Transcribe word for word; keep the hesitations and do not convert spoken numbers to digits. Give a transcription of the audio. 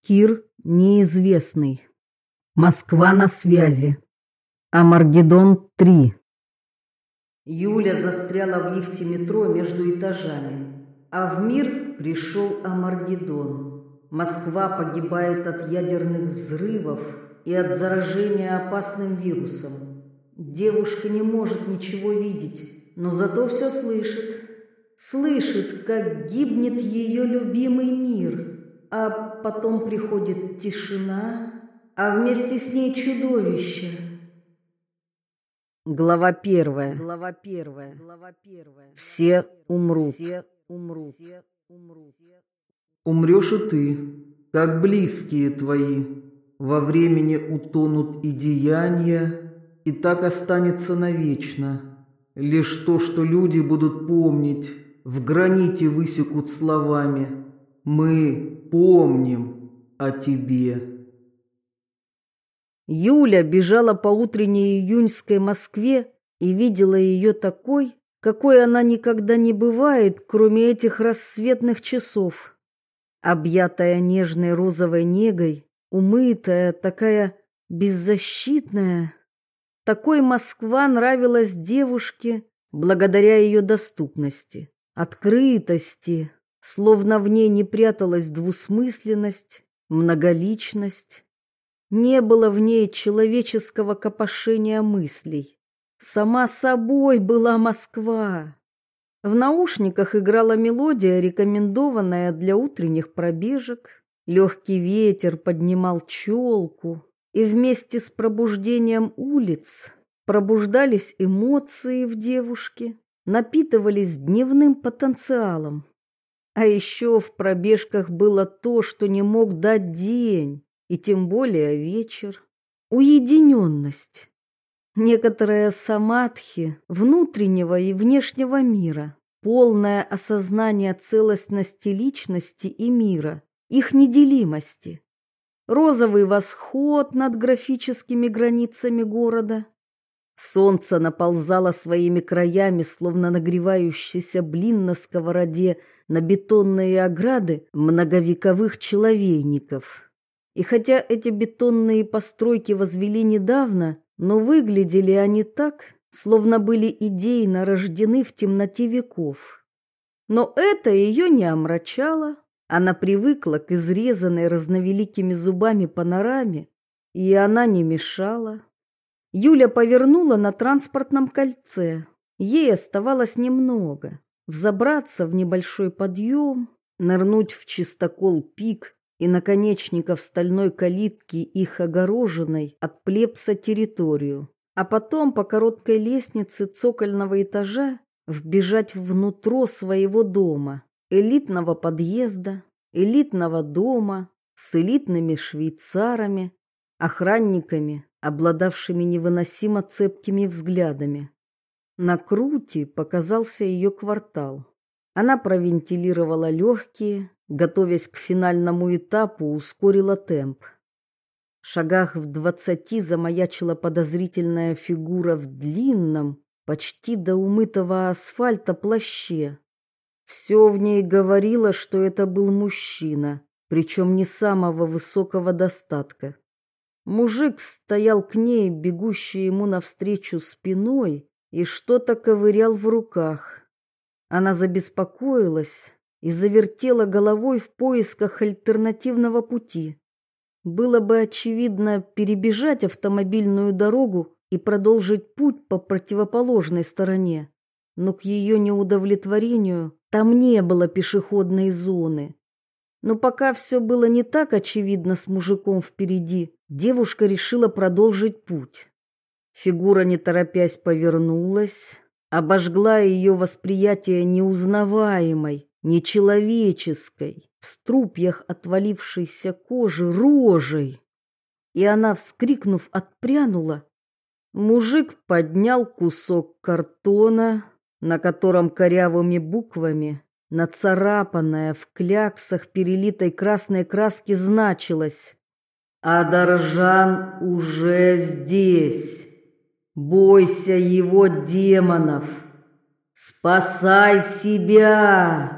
Кир неизвестный. Москва на связи. Армагеддон три. Юля застряла в лифте метро между этажами, а в мир пришел Армагеддон. Москва погибает от ядерных взрывов и от заражения опасным вирусом. Девушка не может ничего видеть, но зато все слышит. Слышит, как гибнет ее любимый мир. А потом приходит тишина, а вместе с ней чудовище. Глава первая. Глава первая. Глава первая. Все умрут. Все умрут. Умрешь и ты, как близкие твои. Во времени утонут и деяния, и так останется навечно. Лишь то, что люди будут помнить, в граните высекут словами. Мы помним о тебе. Юля бежала по утренней июньской Москве и видела ее такой, какой она никогда не бывает, кроме этих рассветных часов. Объятая нежной розовой негой, умытая, такая беззащитная. Такой Москва нравилась девушке благодаря ее доступности, открытости, словно в ней не пряталась двусмысленность, многоличность. Не было в ней человеческого копошения мыслей. Сама собой была Москва. В наушниках играла мелодия, рекомендованная для утренних пробежек. Легкий ветер поднимал челку, и вместе с пробуждением улиц пробуждались эмоции в девушке, напитывались дневным потенциалом. А еще в пробежках было то, что не мог дать день, и тем более вечер. Уединенность. Некоторая самадхи внутреннего и внешнего мира, полное осознание целостности личности и мира, их неделимости. Розовый восход над графическими границами города. Солнце наползало своими краями, словно нагревающийся блин на сковороде, на бетонные ограды многовековых человейников. И хотя эти бетонные постройки возвели недавно, но выглядели они так, словно были идейно рождены в темноте веков. Но это ее не омрачало. Она привыкла к изрезанной разновеликими зубами панораме, и она не мешала. Юля повернула на транспортном кольце. Ей оставалось немного. Взобраться в небольшой подъем, нырнуть в чистокол пик и наконечников стальной калитки их огороженной от плебса территорию, а потом по короткой лестнице цокольного этажа вбежать внутрь своего дома, элитного подъезда, элитного дома с элитными швейцарами, охранниками, обладавшими невыносимо цепкими взглядами. На Крути показался ее квартал. Она провентилировала легкие, готовясь к финальному этапу, ускорила темп. В шагах в двадцати замаячила подозрительная фигура в длинном, почти до умытого асфальта плаще. Все в ней говорило, что это был мужчина, причем не самого высокого достатка. Мужик стоял к ней, бегущий ему навстречу спиной, и что-то ковырял в руках. Она забеспокоилась и завертела головой в поисках альтернативного пути. Было бы очевидно перебежать автомобильную дорогу и продолжить путь по противоположной стороне, но к ее неудовлетворению там не было пешеходной зоны. Но пока все было не так очевидно с мужиком впереди, девушка решила продолжить путь. Фигура, не торопясь, повернулась, обожгла ее восприятие неузнаваемой, нечеловеческой, в струпьях отвалившейся кожи рожей. И она, вскрикнув, отпрянула. Мужик поднял кусок картона, на котором корявыми буквами, нацарапанная в кляксах перелитой красной краски, значилось: «Адаржан уже здесь. Бойся его демонов. Спасай себя!»